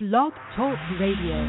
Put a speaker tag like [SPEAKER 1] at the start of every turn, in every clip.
[SPEAKER 1] Blog Talk Radio.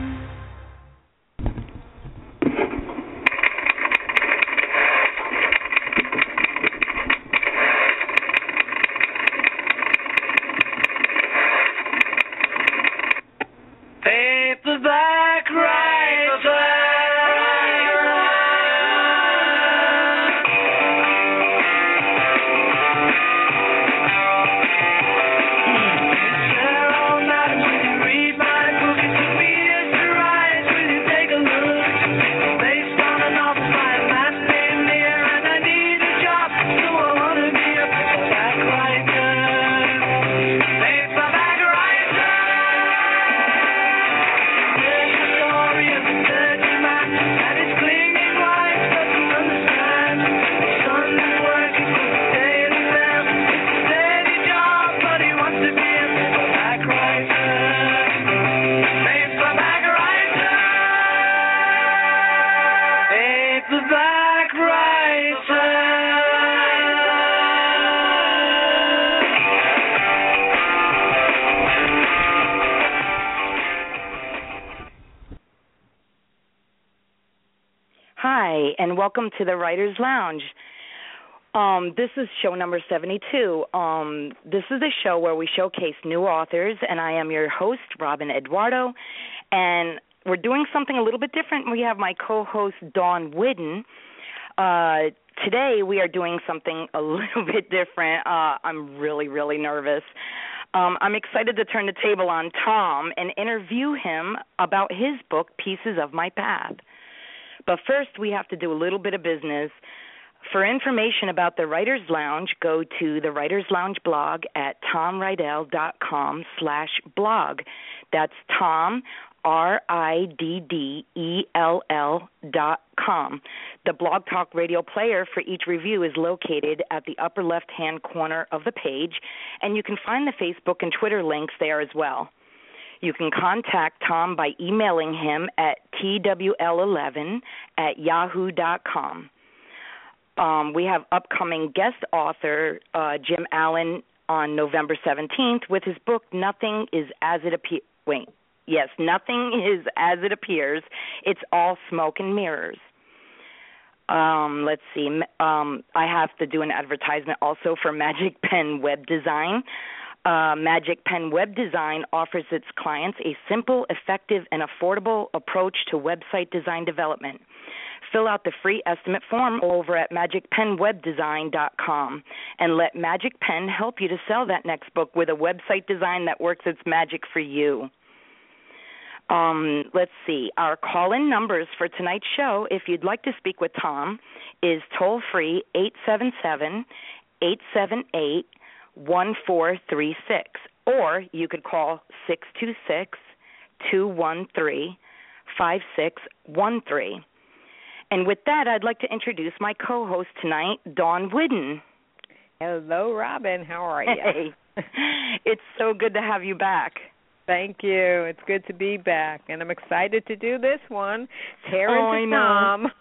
[SPEAKER 2] And welcome to the Writers Lounge. This is show number 72. This is a show where we showcase new authors, and I am your host, Robin Eduardo. And we're doing something a little bit different. We have my co-host, Dawn Whidden. Today we are doing something a little bit different. I'm really, really nervous. I'm excited to turn the table on Tom and interview him about his book, Pieces of My Path. But first, we have to do a little bit of business. For information about the Writers Lounge, go to the Writers Lounge blog at tomriddell.com/blog. That's Tom, RIDDELL.com. The Blog Talk Radio player for each review is located at the upper left-hand corner of the page, and you can find the Facebook and Twitter links there as well. You can contact Tom by emailing him at twl11@yahoo.com. We have upcoming guest author Jim Allen on November 17th with his book, Nothing is as it appears. Nothing is as it appears. It's all smoke and mirrors. Let's see. I have to do an advertisement also for Magic Pen Web Design. Magic Pen Web Design offers its clients a simple, effective, and affordable approach to website design development. Fill out the free estimate form over at magicpenwebdesign.com and let Magic Pen help you to sell that next book with a website design that works its magic for you. Let's see. Our call-in numbers for tonight's show, if you'd like to speak with Tom, is toll-free 877-878-1436, or you could call 626-213-5613. And with that, I'd like to introduce my co-host tonight, Dawn Whidden.
[SPEAKER 3] Hello, Robin. How are you?
[SPEAKER 2] Hey. It's so good to have you back.
[SPEAKER 3] Thank you. It's good to be back, and I'm excited to do this one. Terrence and Tom.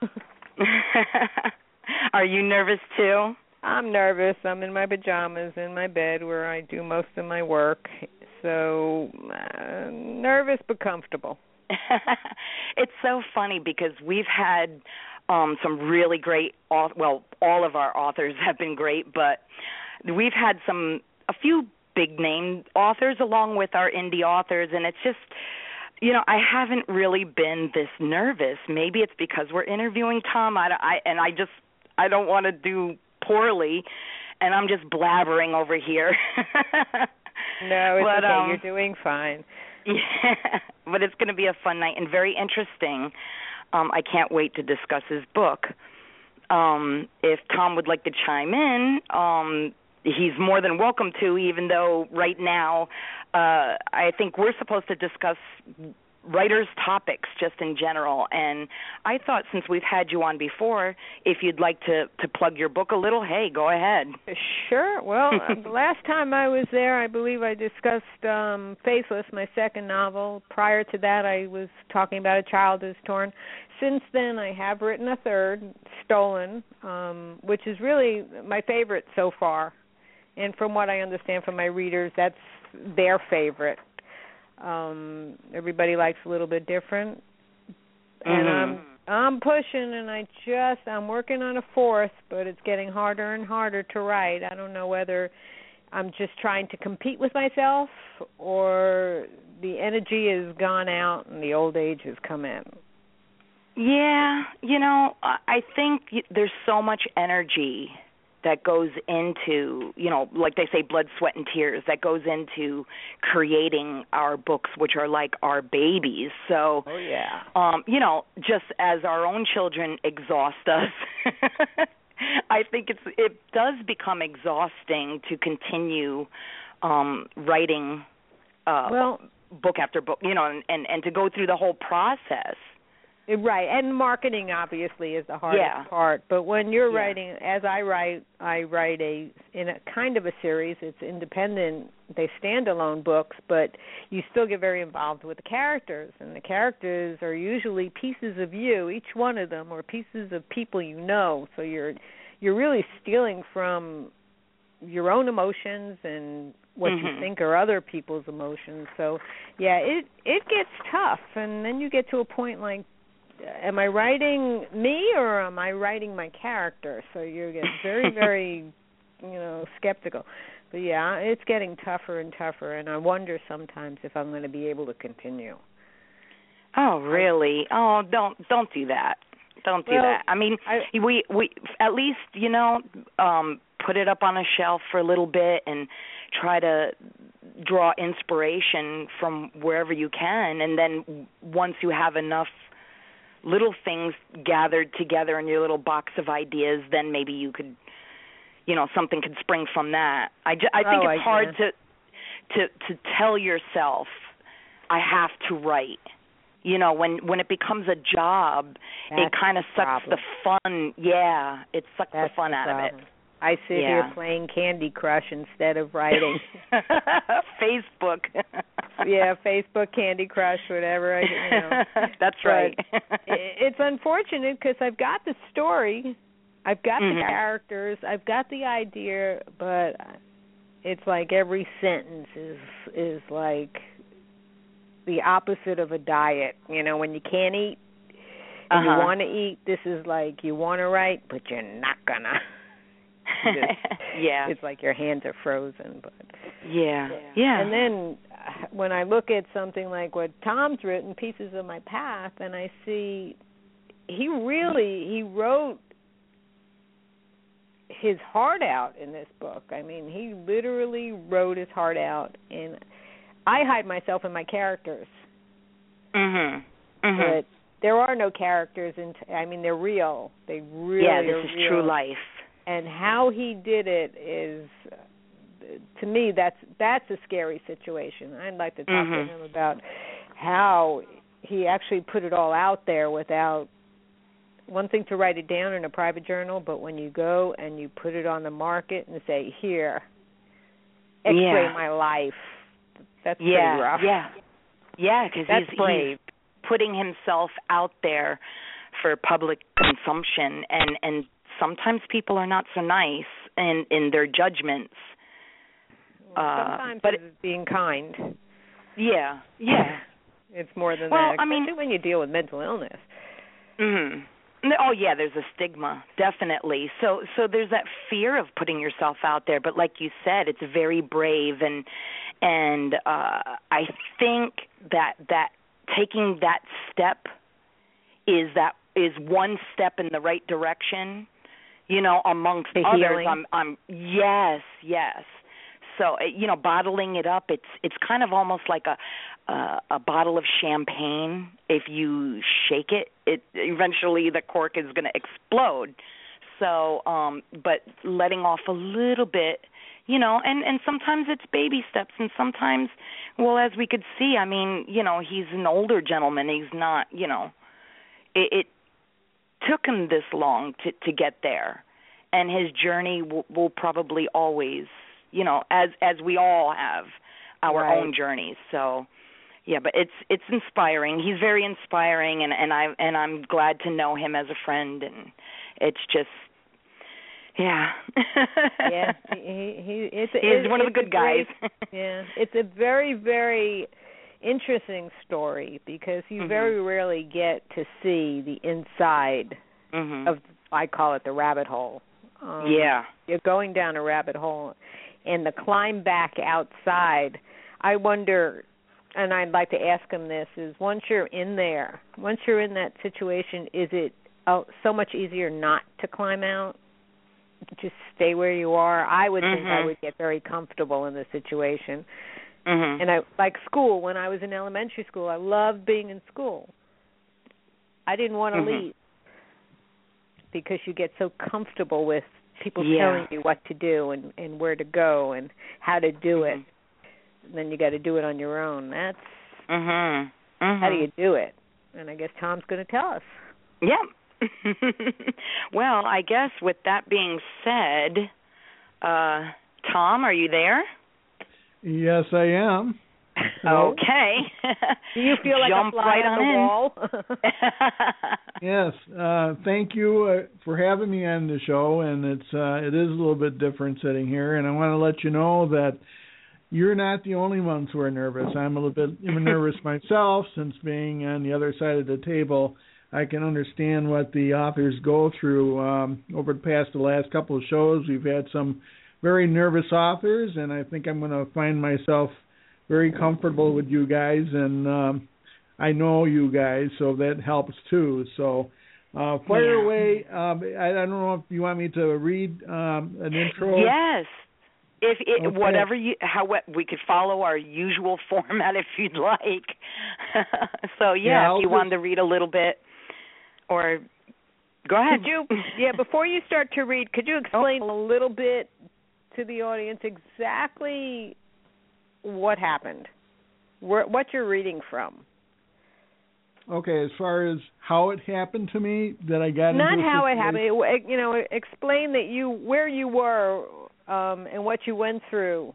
[SPEAKER 2] Are you nervous too?
[SPEAKER 3] I'm nervous. I'm in my pajamas in my bed where I do most of my work. So nervous but comfortable.
[SPEAKER 2] It's so funny because we've had some really great, all of our authors have been great, but we've had a few big-name authors along with our indie authors, and it's just, I haven't really been this nervous. Maybe it's because we're interviewing Tom, I don't want to do poorly, and I'm just blabbering over here.
[SPEAKER 3] No, it's okay. You're doing fine.
[SPEAKER 2] Yeah, but it's going to be a fun night and very interesting. I can't wait to discuss his book. If Tom would like to chime in, he's more than welcome to, even though right now I think we're supposed to discuss writers' topics just in general. And I thought since we've had you on before, if you'd like to plug your book a little, hey, go ahead.
[SPEAKER 3] Sure. Well, the last time I was there, I believe I discussed Faithless, my second novel. Prior to that, I was talking about A Child Is Torn. Since then, I have written a third, Stolen, which is really my favorite so far. And from what I understand from my readers, that's their favorite. Everybody likes a little bit different.
[SPEAKER 2] Mm-hmm.
[SPEAKER 3] And I'm pushing, and I'm working on a fourth, but it's getting harder and harder to write. I don't know whether I'm just trying to compete with myself or the energy has gone out and the old age has come in.
[SPEAKER 2] Yeah, I think there's so much energy that goes into, like they say, blood, sweat, and tears, that goes into creating our books, which are like our babies. So, just as our own children exhaust us, I think it does become exhausting to continue writing book after book, and to go through the whole process.
[SPEAKER 3] Right, and marketing obviously is the hardest part. But when you're writing, as I write in a kind of a series. It's independent, they standalone books, but you still get very involved with the characters, and the characters are usually pieces of you, each one of them, or pieces of people you know. So you're really stealing from your own emotions and what you think are other people's emotions. So it gets tough, and then you get to a point like, am I writing me or am I writing my character? So you get very, very, skeptical. But it's getting tougher and tougher, and I wonder sometimes if I'm going to be able to continue.
[SPEAKER 2] Oh, really? Oh, don't do that. Don't do that. I mean, we at least, put it up on a shelf for a little bit and try to draw inspiration from wherever you can, and then once you have enough little things gathered together in your little box of ideas, then maybe you could, something could spring from that. I think it's hard to tell yourself, I have to write. When it becomes a job, it kind of sucks the fun. Yeah, it sucks the fun out of it.
[SPEAKER 3] I sit here playing Candy Crush instead of writing.
[SPEAKER 2] Facebook.
[SPEAKER 3] Facebook, Candy Crush, whatever.
[SPEAKER 2] That's right.
[SPEAKER 3] It's unfortunate because I've got the story, I've got the characters, I've got the idea, but it's like every sentence is like the opposite of a diet. When you can't eat and you want to eat, this is like you want to write, but you're not gonna. It's like your hands are frozen. But and then when I look at something like what Tom's written, Pieces of My Path, and I see he wrote his heart out in this book. I mean, he literally wrote his heart out, and I hide myself in my characters. But there are no characters, they're real. They really are real.
[SPEAKER 2] This is true life.
[SPEAKER 3] And how he did it is, to me, that's a scary situation. I'd like to talk to him about how he actually put it all out there without, one thing to write it down in a private journal, but when you go and you put it on the market and say, here, X-ray my life, that's pretty rough.
[SPEAKER 2] Because he's putting himself out there for public consumption, and sometimes people are not so nice in their judgments.
[SPEAKER 3] Sometimes it's being kind.
[SPEAKER 2] Yeah.
[SPEAKER 3] It's more than that, especially when you deal with mental illness.
[SPEAKER 2] Oh, yeah, there's a stigma, definitely. So there's that fear of putting yourself out there, but like you said, it's very brave, and I think that taking that step is one step in the right direction. Amongst
[SPEAKER 3] the
[SPEAKER 2] others,
[SPEAKER 3] healing.
[SPEAKER 2] Yes. So, bottling it up, it's kind of almost like a bottle of champagne. If you shake it eventually the cork is going to explode. So, but letting off a little bit, and sometimes it's baby steps, and sometimes, as we could see, he's an older gentleman. He's not, it took him this long to get there, and his journey will probably always, as we all have our own journeys. So, but it's inspiring. He's very inspiring, and I'm glad to know him as a friend, and it's just, he's one of the good guys.
[SPEAKER 3] It's a very, very, interesting story because you very rarely get to see the inside of, I call it the rabbit hole. You're going down a rabbit hole, and the climb back outside, I wonder, and I'd like to ask him this, is once you're in there, once you're in that situation, is it so much easier not to climb out? Just stay where you are? I would think I would get very comfortable in the situation. And I like school. When I was in elementary school, I loved being in school. I didn't want to leave because you get so comfortable with people telling you what to do and where to go and how to do it. And then you got to do it on your own. That's how do you do it? And I guess Tom's going to tell us.
[SPEAKER 2] Yeah. Well, I guess with that being said, Tom, are you there?
[SPEAKER 4] Yes, I am.
[SPEAKER 2] Okay.
[SPEAKER 3] Do you feel like
[SPEAKER 2] Jump
[SPEAKER 3] a fly
[SPEAKER 2] right
[SPEAKER 3] on the wall?
[SPEAKER 4] Yes. Thank you for having me on the show, and it is a little bit different sitting here, and I want to let you know that you're not the only ones who are nervous. I'm a little bit nervous myself, since being on the other side of the table, I can understand what the authors go through. Over the last couple of shows, we've had some very nervous authors, and I think I'm going to find myself very comfortable with you guys, and I know you guys, so that helps too. So fire away. I don't know if you want me to read an intro.
[SPEAKER 2] Yes. Whatever how we could follow our usual format if you'd like. So if you wanted to read a little bit, or go ahead.
[SPEAKER 3] Before you start to read, could you explain a little bit to the audience exactly what happened, what you're reading from?
[SPEAKER 4] Okay, as far as how it happened to me, that I got
[SPEAKER 3] not
[SPEAKER 4] into
[SPEAKER 3] how it happened. Explain where you were and what you went through.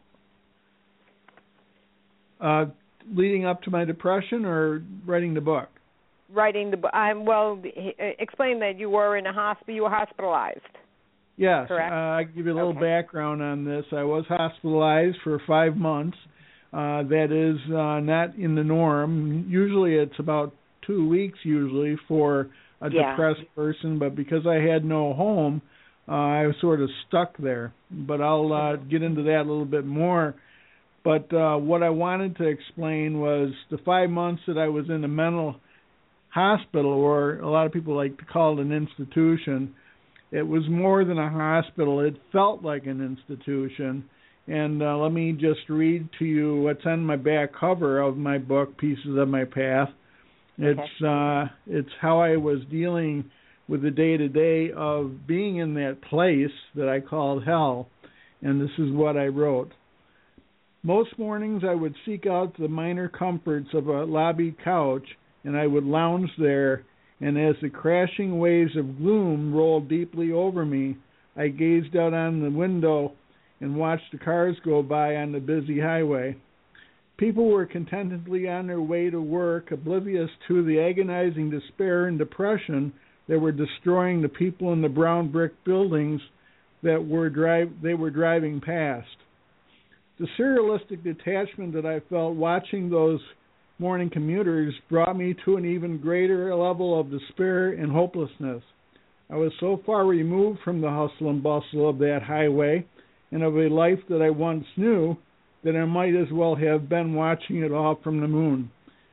[SPEAKER 4] Leading up to my depression, or writing the book?
[SPEAKER 3] Writing the book. Explain that you were in a hospital. You were hospitalized.
[SPEAKER 4] Yes.
[SPEAKER 3] Correct?
[SPEAKER 4] I'll give you a little background on this. I was hospitalized for 5 months. That is not in the norm. Usually it's about 2 weeks for a depressed person, but because I had no home, I was sort of stuck there. But I'll get into that a little bit more. But what I wanted to explain was the 5 months that I was in a mental hospital, or a lot of people like to call it an institution. It was more than a hospital. It felt like an institution. And let me just read to you what's on my back cover of my book, Pieces of My Path. It's how I was dealing with the day-to-day of being in that place that I called hell. And this is what I wrote. Most mornings I would seek out the minor comforts of a lobby couch, and I would lounge there, and as the crashing waves of gloom rolled deeply over me, I gazed out on the window and watched the cars go by on the busy highway. People were contentedly on their way to work, oblivious to the agonizing despair and depression that were destroying the people in the brown brick buildings that they were driving past. The surrealistic detachment that I felt watching those morning commuters brought me to an even greater level of despair and hopelessness. I was so far removed from the hustle and bustle of that highway and of a life that I once knew that I might as well have been watching it all from the moon.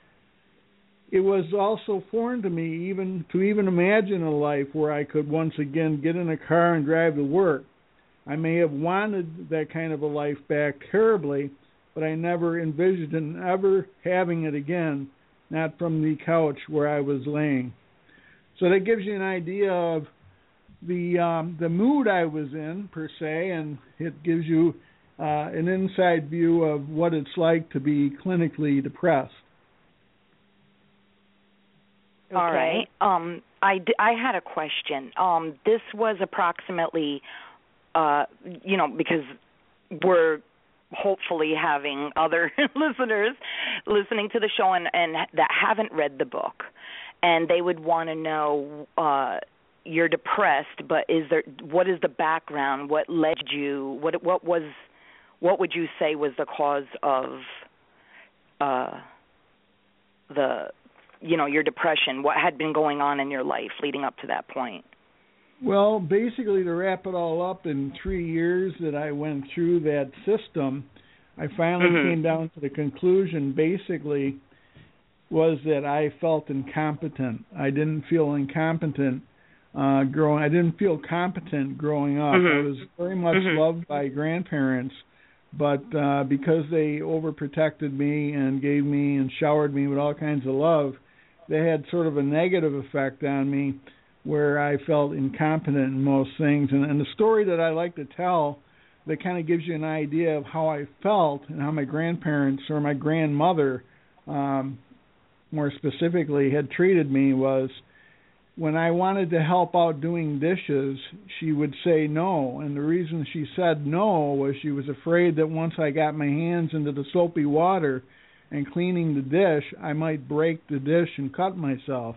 [SPEAKER 4] It was also foreign to me even to imagine a life where I could once again get in a car and drive to work. I may have wanted that kind of a life back terribly, but I never envisioned ever having it again, not from the couch where I was laying. So that gives you an idea of the mood I was in, per se, and it gives you an inside view of what it's like to be clinically depressed.
[SPEAKER 2] Okay. All right. I had a question. This was approximately, because we're hopefully having other listeners listening to the show and that haven't read the book, and they would want to know you're depressed, but what is the background? What led you? What would you say was the cause of your depression? What had been going on in your life leading up to that point?
[SPEAKER 4] Well, basically, to wrap it all up, in 3 years that I went through that system, I finally came down to the conclusion, basically, was that I felt incompetent. I didn't feel incompetent I didn't feel competent growing up. I was very much loved by grandparents, but because they overprotected me and gave me and showered me with all kinds of love, they had sort of a negative effect on me, where I felt incompetent in most things. And the story that I like to tell that kind of gives you an idea of how I felt and how my grandparents, or my grandmother more specifically, had treated me was, when I wanted to help out doing dishes, she would say no. And the reason she said no was she was afraid that once I got my hands into the soapy water and cleaning the dish, I might break the dish and cut myself.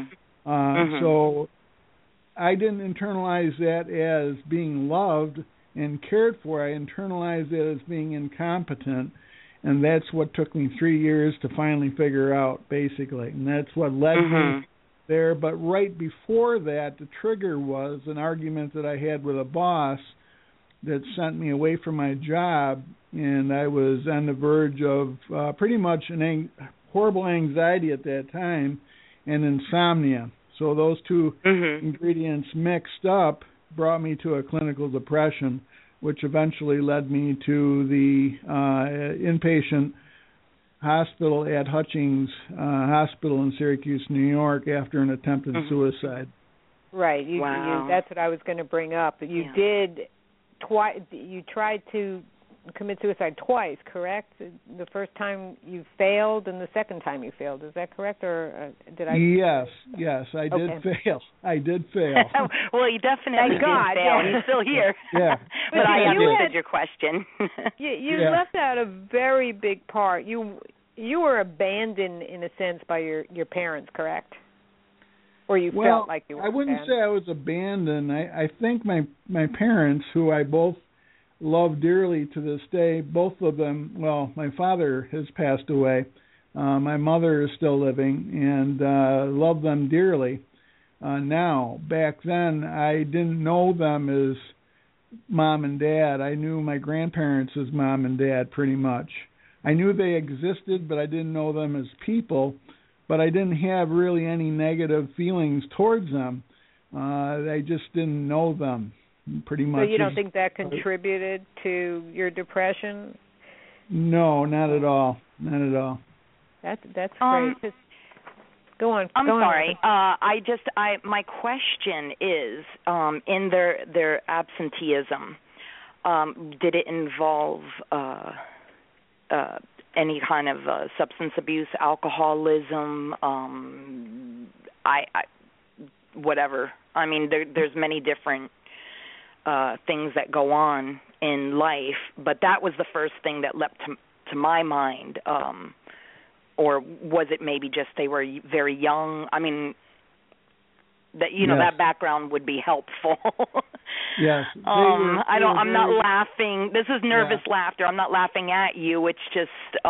[SPEAKER 4] So I didn't internalize that as being loved and cared for. I internalized it as being incompetent, and that's what took me 3 years to finally figure out, basically. And that's what led me there. But right before that, the trigger was an argument that I had with a boss that sent me away from my job, and I was on the verge of pretty much horrible anxiety at that time and insomnia. So those two ingredients mixed up brought me to a clinical depression, which eventually led me to the inpatient hospital at Hutchings Hospital in Syracuse, New York, after an attempted suicide.
[SPEAKER 3] Right. You, that's what I was going to bring up. You did twice. You tried to commit suicide twice, correct? The first time you failed, and the second time you failed. Is that correct, or did I?
[SPEAKER 4] Yes, I did fail. I did fail.
[SPEAKER 2] Well, you definitely did fail, and you're still here. But I understood your question.
[SPEAKER 3] You left out a very big part. You were abandoned in a sense by your parents, correct? Or you felt like you were abandoned? I
[SPEAKER 4] wouldn't say I was abandoned. I think my parents, who I both love dearly to this day, both of them, well, my father has passed away. My mother is still living, and love them dearly now. Back then, I didn't know them as mom and dad. I knew my grandparents as mom and dad pretty much. I knew they existed, but I didn't know them as people. But I didn't have really any negative feelings towards them. I just didn't know them. Pretty much.
[SPEAKER 3] So you don't think that contributed to your depression?
[SPEAKER 4] No, not at all. Not at all.
[SPEAKER 3] That's great. Go on.
[SPEAKER 2] I'm sorry. My question is, in their absenteeism, did it involve any kind of substance abuse, alcoholism, whatever? I mean, there's many different things that go on in life, but that was the first thing that leapt to my mind. Or was it maybe just they were very young? I mean, that background would be helpful.
[SPEAKER 4] Yes.
[SPEAKER 2] I'm not laughing. This is nervous laughter. I'm not laughing at you. It's just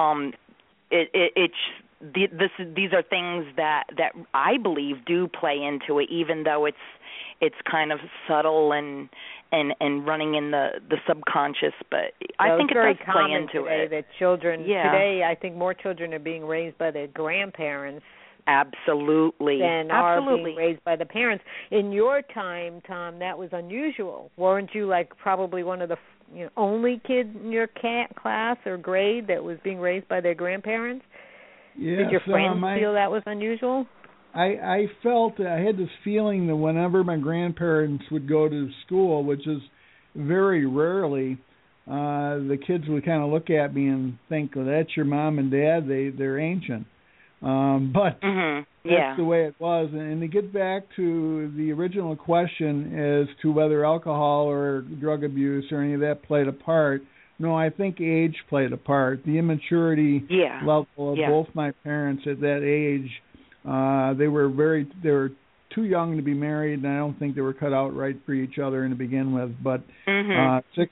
[SPEAKER 2] these are things that I believe do play into it, even though it's kind of subtle and running in the subconscious, but I think it does play into it.
[SPEAKER 3] That children today, I think more children are being raised by their grandparents.
[SPEAKER 2] Absolutely.
[SPEAKER 3] Than are being raised by the parents. In your time, Tom, that was unusual. Weren't you like probably one of the only kids in your class or grade that was being raised by their grandparents?
[SPEAKER 4] Yes.
[SPEAKER 3] Did your friends feel that was unusual?
[SPEAKER 4] I felt I had this feeling that whenever my grandparents would go to school, which is very rarely, the kids would kind of look at me and think, well, that's your mom and dad, they're ancient. But that's the way it was. And to get back to the original question as to whether alcohol or drug abuse or any of that played a part, no, I think age played a part. The immaturity level of both my parents at that age, they were too young to be married, and I don't think they were cut out right for each other to begin with. But 6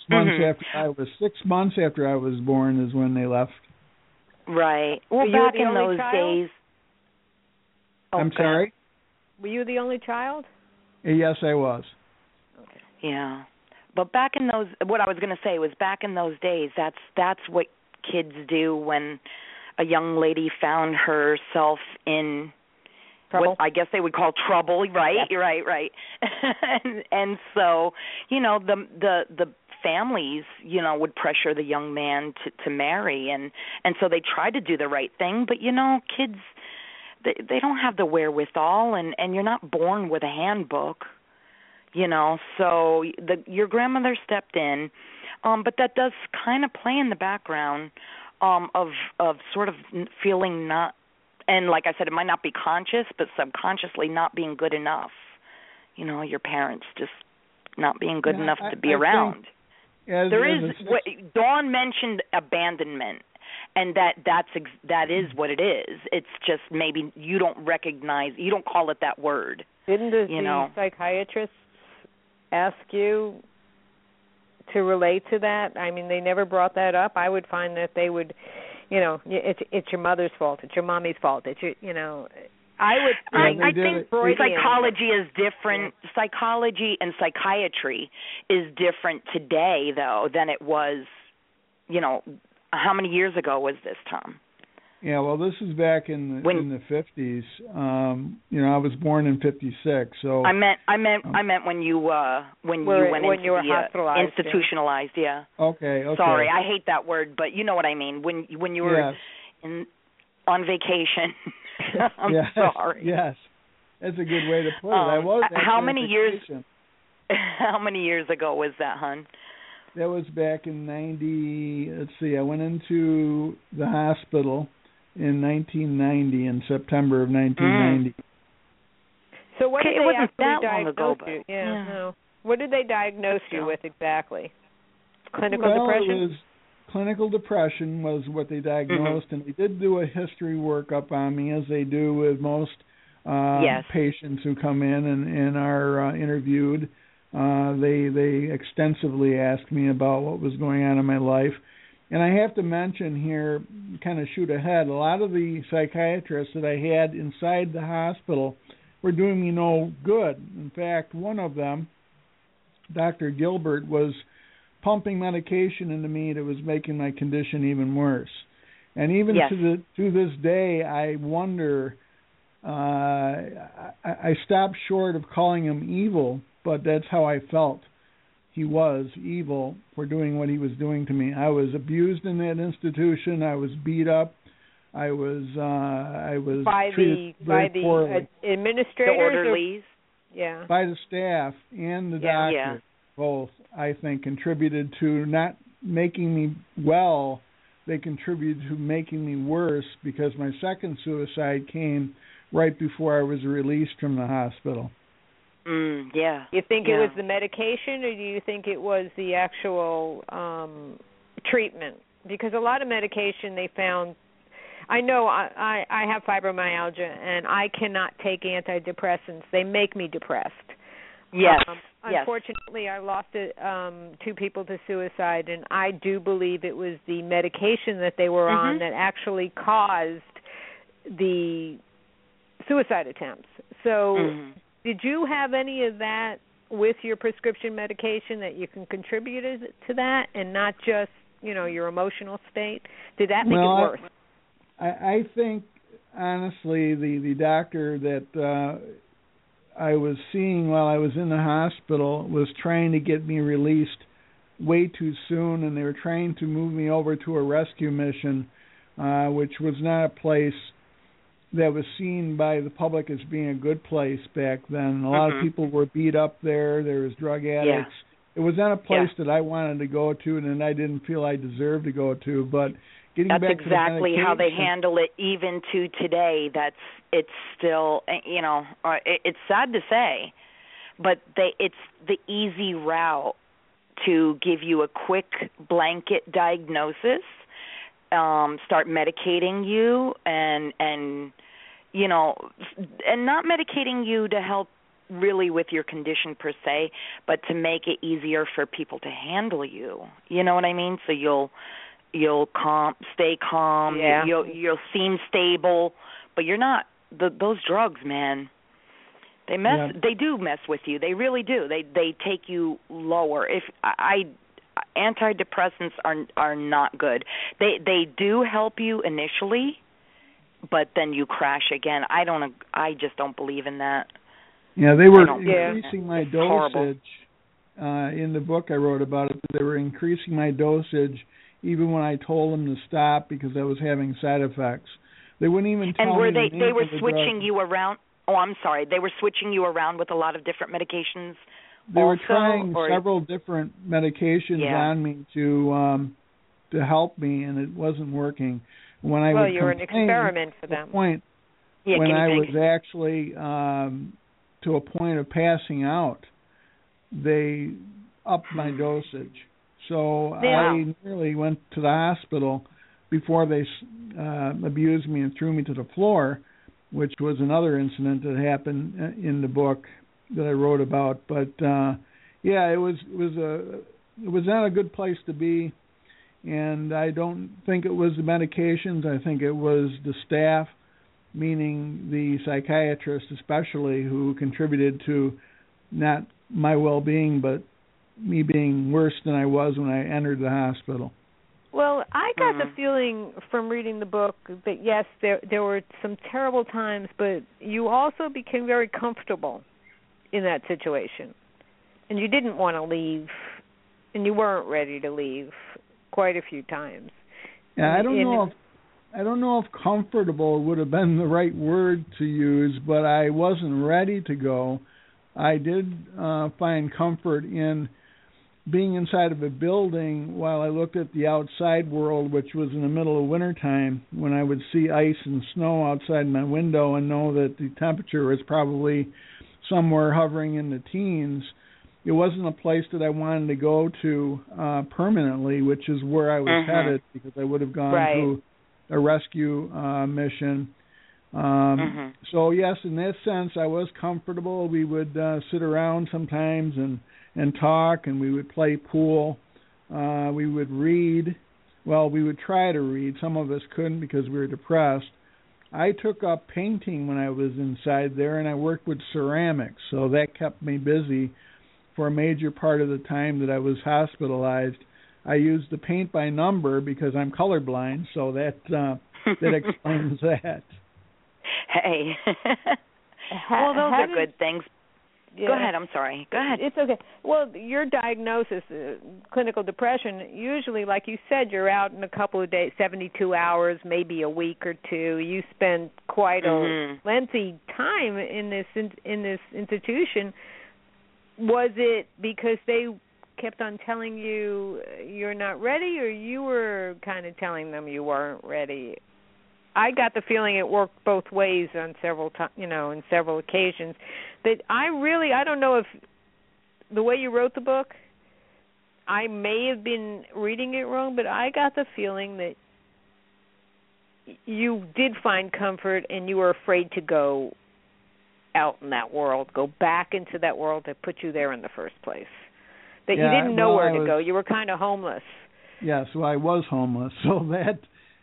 [SPEAKER 4] months after I was born is when they left.
[SPEAKER 2] Right. Well, back in those days,
[SPEAKER 4] I'm sorry?
[SPEAKER 3] Were you the only child?
[SPEAKER 4] Yes, I was.
[SPEAKER 3] Okay.
[SPEAKER 2] Yeah. But back in those, what I was going to say was back in those days, that's what kids do when a young lady found herself in
[SPEAKER 3] trouble.
[SPEAKER 2] What I guess they would call trouble, right?
[SPEAKER 3] Yeah.
[SPEAKER 2] Right. and so, the families, would pressure the young man to marry, and so they tried to do the right thing, but kids, they don't have the wherewithal, and you're not born with a handbook, so your grandmother stepped in, but that does kind of play in the background of sort of feeling not, and like I said, it might not be conscious, but subconsciously not being good enough. Your parents just not being good enough to be around. Dawn mentioned abandonment, and that is what it is. It's just maybe you don't call it that word.
[SPEAKER 3] Didn't the psychiatrists ask you to relate to that? I mean, they never brought that up. I would find that they would, it's your mother's fault, it's your mommy's fault, it's your, I think psychology is different. Yeah. Psychology and psychiatry is different today, though, than it was, how many years ago was this, Tom?
[SPEAKER 4] Yeah, well, this is back in the 50s. I was born in 56, so I meant
[SPEAKER 2] when you were
[SPEAKER 3] hospitalized,
[SPEAKER 2] institutionalized. Yeah.
[SPEAKER 4] Okay.
[SPEAKER 2] Sorry, I hate that word, but you know what I mean. When you were on vacation. I'm sorry.
[SPEAKER 4] Yes, that's a good way to put it. I was.
[SPEAKER 2] How many years? How many years ago was that, hon?
[SPEAKER 4] That was back in 90. Let's see. I went into the hospital in 1990, in September of 1990.
[SPEAKER 3] So what did they
[SPEAKER 2] it wasn't
[SPEAKER 3] actually
[SPEAKER 2] that
[SPEAKER 3] diagnose
[SPEAKER 2] long ago,
[SPEAKER 3] you? No. What did they diagnose you with exactly? Clinical depression?
[SPEAKER 4] It was clinical depression was what they diagnosed, and they did do a history workup on me, as they do with most patients who come in and are interviewed. They extensively asked me about what was going on in my life. And I have to mention here, kind of shoot ahead, a lot of the psychiatrists that I had inside the hospital were doing me no good. In fact, one of them, Dr. Gilbert, was pumping medication into me that was making my condition even worse. And even to this day, I wonder, I stopped short of calling him evil, but that's how I felt. He was evil for doing what he was doing to me. I was abused in that institution. I was beat up. I was treated very poorly.
[SPEAKER 3] Administrators,
[SPEAKER 2] the orderlies,
[SPEAKER 4] by the staff and the doctor. Both, I think, contributed to not making me well. They contributed to making me worse, because my second suicide came right before I was released from the hospital.
[SPEAKER 3] You think it was the medication, or do you think it was the actual treatment? Because a lot of medication they found, I know I have fibromyalgia, and I cannot take antidepressants. They make me depressed. Unfortunately, I lost 2 people to suicide, and I do believe it was the medication that they were on that actually caused the suicide attempts. So did you have any of that with your prescription medication, that you can contribute to that and not just, your emotional state? Did that make it worse?
[SPEAKER 4] I think, honestly, the doctor that I was seeing while I was in the hospital was trying to get me released way too soon, and they were trying to move me over to a rescue mission, which was not a place that was seen by the public as being a good place back then. A lot of people were beat up there. There was drug addicts. It was not a place that I wanted to go to, and I didn't feel I deserved to go to. But
[SPEAKER 2] that's exactly how they handle it, even to today. It's still, it's sad to say, but it's the easy route to give you a quick blanket diagnosis, start medicating you, and not medicating you to help really with your condition per se, but to make it easier for people to handle you. You know what I mean? So you'll stay calm. You'll seem stable, but you're not those drugs, man. They do mess with you. They really do. They take you lower. Antidepressants are not good. They do help you initially, but then you crash again. I just don't believe in that.
[SPEAKER 4] Yeah, they were increasing my dosage. In the book I wrote about it, they were increasing my dosage even when I told them to stop because I was having side effects. They wouldn't even tell me. And
[SPEAKER 2] they were switching you around? Oh, I'm sorry. They were switching you around with a lot of different medications.
[SPEAKER 4] They were trying several different medications on me to help me, and it wasn't working. When I would
[SPEAKER 3] you're an experiment for them.
[SPEAKER 4] When I was actually to a point of passing out, they upped my dosage. So I nearly went to the hospital before they abused me and threw me to the floor, which was another incident that happened in the book that I wrote about. But it was not a good place to be, and I don't think it was the medications. I think it was the staff, meaning the psychiatrist especially, who contributed to not my well-being, but me being worse than I was when I entered the hospital.
[SPEAKER 3] Well, I got the feeling from reading the book that, yes, there were some terrible times, but you also became very comfortable in that situation. And you didn't want to leave, and you weren't ready to leave quite a few times.
[SPEAKER 4] Yeah, I don't know if comfortable would have been the right word to use, but I wasn't ready to go. I did find comfort in being inside of a building while I looked at the outside world, which was in the middle of wintertime, when I would see ice and snow outside my window and know that the temperature was probably somewhere hovering in the teens. It wasn't a place that I wanted to go to permanently, which is where I was headed, because I would have gone to a rescue mission. So, yes, in that sense, I was comfortable. We would sit around sometimes and talk, and we would play pool. We would read. Well, we would try to read. Some of us couldn't because we were depressed. I took up painting when I was inside there, and I worked with ceramics, so that kept me busy for a major part of the time that I was hospitalized. I used the paint by number because I'm colorblind, so that explains that.
[SPEAKER 2] Hey. Well, those are good things. Yeah. Go ahead. I'm sorry. Go ahead.
[SPEAKER 3] It's okay. Well, your diagnosis, clinical depression, usually, like you said, you're out in a couple of days, 72 hours, maybe a week or two. You spend quite a lengthy time in this institution. Was it because they kept on telling you you're not ready, or you were kind of telling them you weren't ready? I got the feeling it worked both ways on several in several occasions. That I don't know if the way you wrote the book, I may have been reading it wrong, but I got the feeling that you did find comfort and you were afraid to go out in that world, go back into that world that put you there in the first place. That you didn't know where to go. You were kind of homeless.
[SPEAKER 4] Yes, well, I was homeless, so that...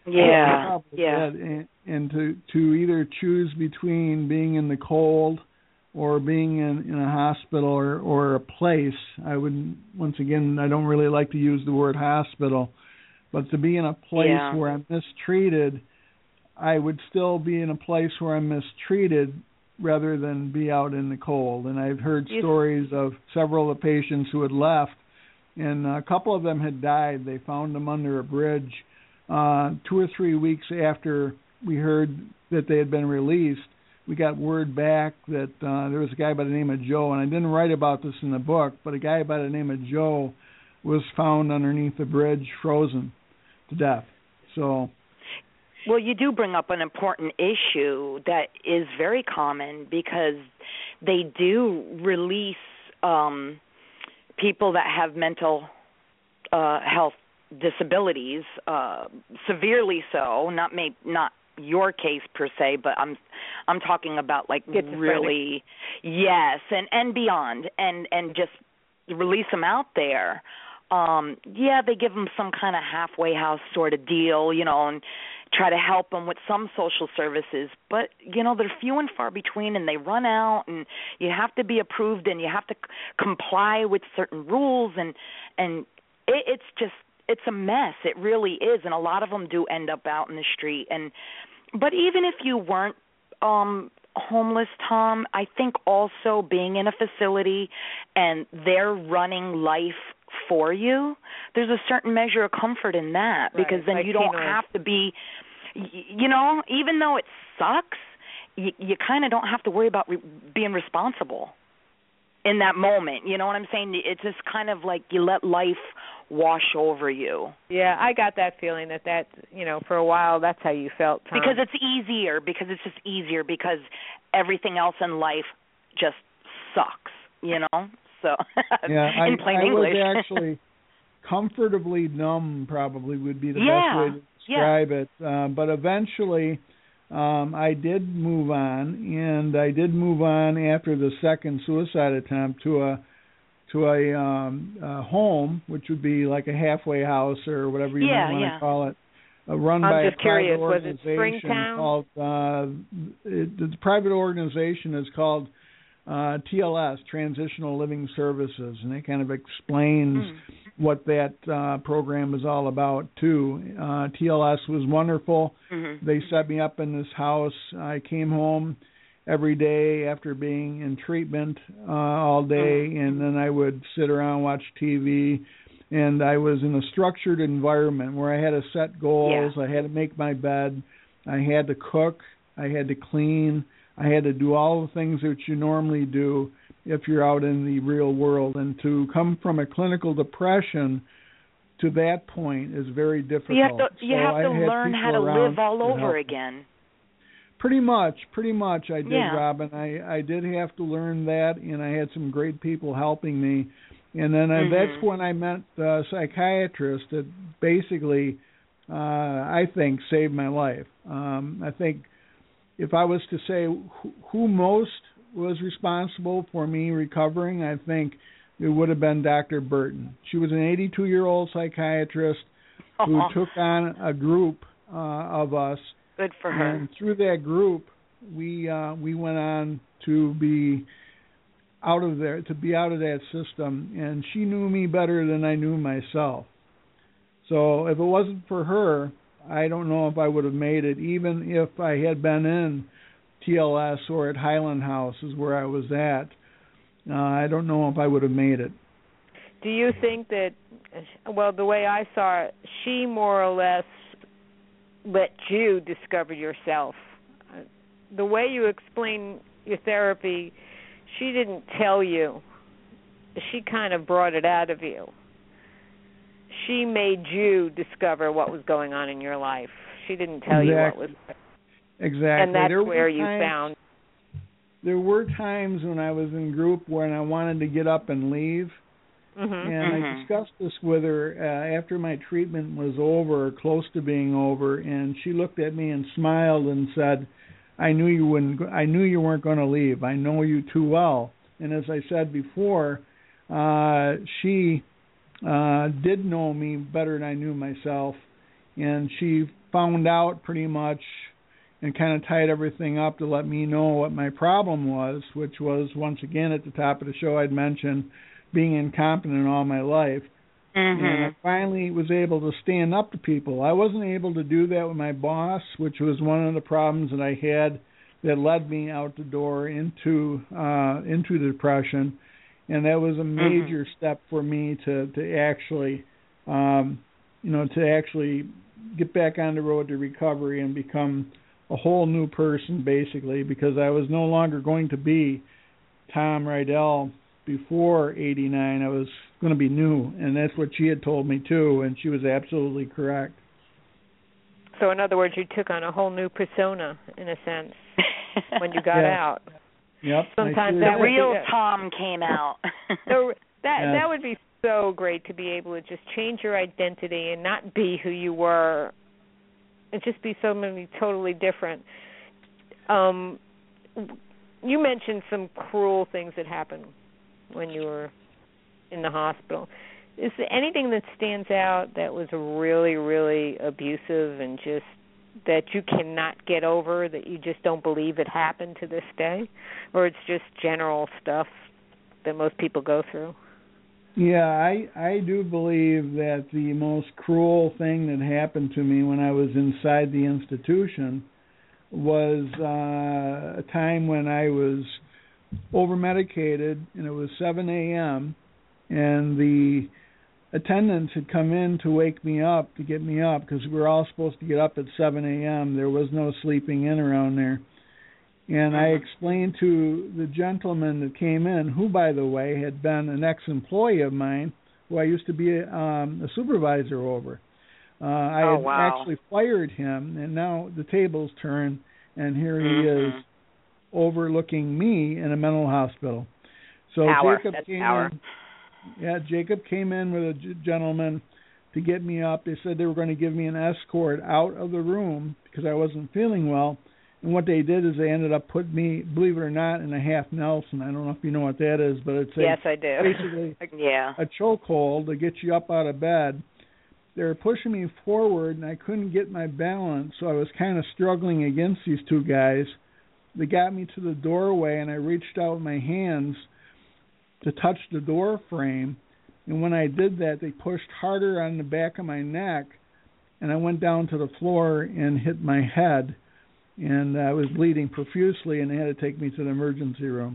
[SPEAKER 4] And to either choose between being in the cold or being in a hospital or a place, I would, once again, I don't really like to use the word hospital, but to be in a place where I'm mistreated, I would still be in a place where I'm mistreated rather than be out in the cold. And I've heard stories of several of the patients who had left, and a couple of them had died. They found them under a bridge 2 or 3 weeks after we heard that they had been released. We got word back that there was a guy by the name of Joe, and I didn't write about this in the book, but a guy by the name of Joe was found underneath the bridge, frozen to death. So,
[SPEAKER 2] well, you do bring up an important issue that is very common, because they do release people that have mental health disabilities, severely so. Not your case per se, but I'm talking about like really, yes, and beyond, and just release them out there. they give them some kind of halfway house sort of deal, and try to help them with some social services. But, they're few and far between, and they run out, and you have to be approved, and you have to comply with certain rules, and it's a mess. It really is, and a lot of them do end up out in the street. But even if you weren't homeless, Tom, I think also being in a facility and they're running life for you, there's a certain measure of comfort in that, because then you don't have to be, even though it sucks, you kind of don't have to worry about being responsible in that moment. You know what I'm saying? It's just kind of like you let life wash over you.
[SPEAKER 3] Yeah, I got that feeling that for a while that's how you felt, Tom.
[SPEAKER 2] Because it's just easier because everything else in life just sucks, So
[SPEAKER 4] yeah,
[SPEAKER 2] in plain English.
[SPEAKER 4] I was actually comfortably numb probably would be the best way to describe it. But eventually I did move on, and I did move on after the second suicide attempt to a home, which would be like a halfway house or whatever you might want to call it, run by a private organization called the private organization is called TLS, Transitional Living Services, and it kind of explains what that program is all about too. TLS was wonderful. Mm-hmm. They set me up in this house. I came home every day after being in treatment all day, and then I would sit around and watch TV, and I was in a structured environment where I had to set goals. I had to make my bed. I had to cook. I had to clean. I had to do all the things that you normally do if you're out in the real world. And to come from a clinical depression to that point is very difficult.
[SPEAKER 2] You have to learn how to live all over again.
[SPEAKER 4] Pretty much I did, Robin. I did have to learn that, and I had some great people helping me. And then that's when I met the psychiatrist that basically, I think, saved my life. I think if I was to say who most was responsible for me recovering, I think it would have been Dr. Burton. She was an 82-year-old psychiatrist who took on a group of us.
[SPEAKER 2] Good for her.
[SPEAKER 4] And through that group, we went on to be out of that system, and she knew me better than I knew myself. So if it wasn't for her, I don't know if I would have made it, even if I had been in TLS or at Highland House is where I was at. I don't know if I would have made it.
[SPEAKER 3] Do you think that, the way I saw it, she more or less let you discover yourself? The way you explain your therapy, she didn't tell you. She kind of brought it out of you. She made you discover what was going on in your life. She didn't tell you what was.
[SPEAKER 4] Exactly.
[SPEAKER 3] And that's where you found.
[SPEAKER 4] There were times when I was in group when I wanted to get up and leave. And I discussed this with her after my treatment was over, close to being over, and she looked at me and smiled and said, I knew you weren't going to leave. I know you too well. And as I said before, she did know me better than I knew myself, and she found out pretty much and kind of tied everything up to let me know what my problem was, which was, once again, at the top of the show I'd mentioned, being incompetent all my life. And I finally was able to stand up to people. I wasn't able to do that with my boss, which was one of the problems that I had that led me out the door into depression. And that was a major step for me to actually, to actually get back on the road to recovery and become a whole new person, basically, because I was no longer going to be Tom Rydell before 89. I was going to be new, and that's what she had told me too, and she was absolutely correct.
[SPEAKER 3] So in other words, you took on a whole new persona, in a sense, when you got out.
[SPEAKER 4] Yep.
[SPEAKER 2] Sometimes the real Tom came out.
[SPEAKER 3] So that would be so great to be able to just change your identity and not be who you were, and just be somebody totally different. You mentioned some cruel things that happened when you were in the hospital. Is there anything that stands out that was really, really abusive and just that you cannot get over, that you just don't believe it happened to this day? Or it's just general stuff that most people go through?
[SPEAKER 4] Yeah, I do believe that the most cruel thing that happened to me when I was inside the institution was a time when I was over-medicated, and it was 7 a.m., and the attendants had come in to wake me up, to get me up, because we were all supposed to get up at 7 a.m. There was no sleeping in around there. And I explained to the gentleman that came in, who, by the way, had been an ex-employee of mine, who I used to be a supervisor over. I had actually fired him, and now the tables turn, and here he is overlooking me in a mental hospital. So Jacob came in with a gentleman to get me up. They said they were going to give me an escort out of the room because I wasn't feeling well. And what they did is they ended up putting me, believe it or not, in a half Nelson. I don't know if you know what that is, but it's basically a chokehold to get you up out of bed. They were pushing me forward, and I couldn't get my balance, so I was kind of struggling against these two guys. They got me to the doorway, and I reached out with my hands to touch the door frame. And when I did that, they pushed harder on the back of my neck, and I went down to the floor and hit my head. And I was bleeding profusely, and they had to take me to the emergency room.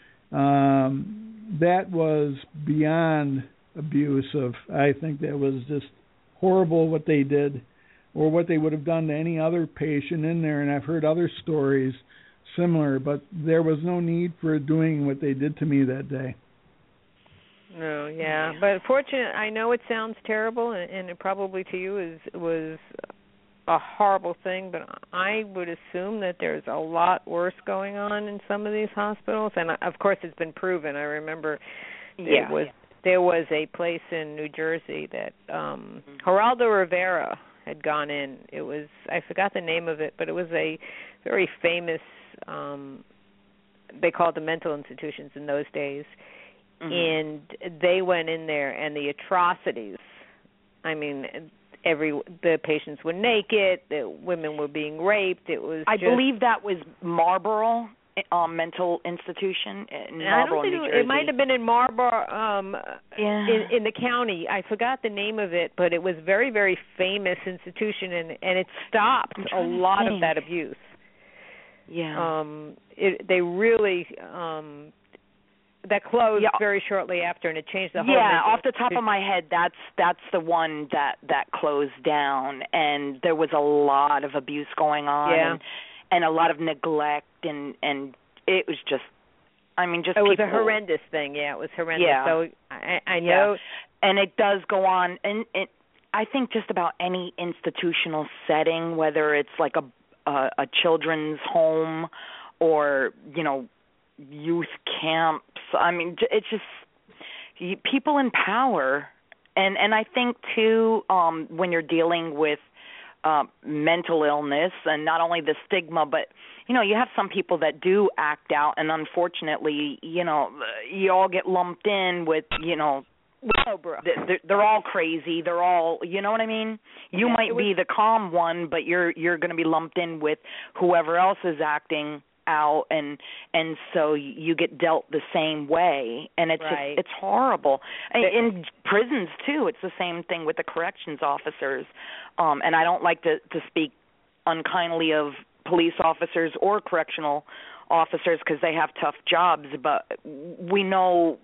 [SPEAKER 4] That was beyond abusive. I think that was just horrible what they did, or what they would have done to any other patient in there. And I've heard other stories similar, but there was no need for doing what they did to me that day.
[SPEAKER 3] No, yeah. But fortunately, I know it sounds terrible, and it probably to you was a horrible thing, but I would assume that there's a lot worse going on in some of these hospitals, and of course it's been proven. I remember there was a place in New Jersey that Geraldo Rivera had gone in. It was, I forgot the name of it, but it was a very famous, they called them mental institutions in those days, and they went in there, and the atrocities, I mean, the patients were naked, the women were being raped. It was. I
[SPEAKER 2] believe that was Marlborough Mental Institution in Marlborough, New Jersey.
[SPEAKER 3] It might have been in Marlborough, in the county. I forgot the name of it, but it was a very, very famous institution, and it stopped a lot of that abuse.
[SPEAKER 2] Yeah.
[SPEAKER 3] They really. That closed very shortly after, and it changed the whole.
[SPEAKER 2] Yeah, off the top of my head, that's the one that closed down, and there was a lot of abuse going on, and a lot of neglect, and it was just, I mean, just.
[SPEAKER 3] It was a horrendous thing. Yeah, it was horrendous. Yeah. So I know,
[SPEAKER 2] and it does go on, and I think just about any institutional setting, whether it's like a children's home, or youth camps. I mean, it's just people in power, and I think too, when you're dealing with mental illness, and not only the stigma, but you have some people that do act out, and unfortunately, you all get lumped in with they're all crazy. They're all, you know what I mean? You might be the calm one, but you're going to be lumped in with whoever else is acting out, and so you get dealt the same way, and it's horrible. In prisons too, it's the same thing with the corrections officers, and I don't like to speak unkindly of police officers or correctional officers because they have tough jobs, but we know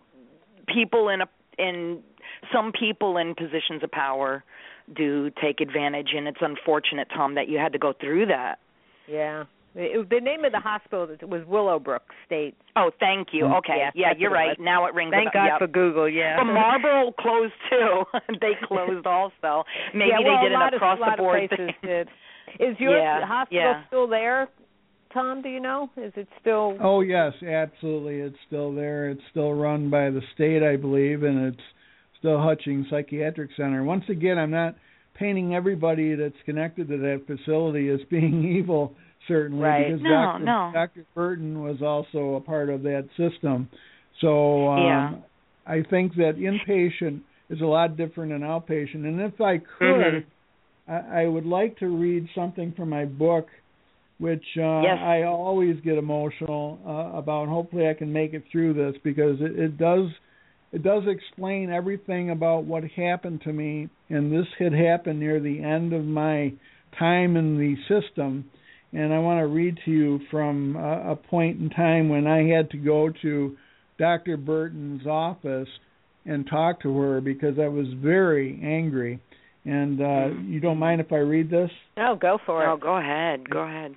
[SPEAKER 2] some people in positions of power do take advantage, and it's unfortunate, Tom, that you had to go through that.
[SPEAKER 3] Yeah. The name of the hospital was Willowbrook State.
[SPEAKER 2] Oh, thank you. Okay. Yeah, you're right. Now it rings.
[SPEAKER 3] Thank God for Google, yeah.
[SPEAKER 2] But Marlborough closed, too. They closed also. Maybe they did an across-the-board thing.
[SPEAKER 3] Did. Is your hospital still there, Tom? Do you know? Is it still?
[SPEAKER 4] Oh, yes, absolutely. It's still there. It's still run by the state, I believe, and it's still Hutchings Psychiatric Center. Once again, I'm not painting everybody that's connected to that facility as being evil, certainly, because Dr. Burton was also a part of that system. So I think that inpatient is a lot different than outpatient. And if I could, I would like to read something from my book, which I always get emotional about. Hopefully I can make it through this, because it does explain everything about what happened to me, and this had happened near the end of my time in the system. And I want to read to you from a point in time when I had to go to Dr. Burton's office and talk to her because I was very angry. And you don't mind if I read this?
[SPEAKER 3] No, go for it.
[SPEAKER 2] Oh, go ahead. Go ahead.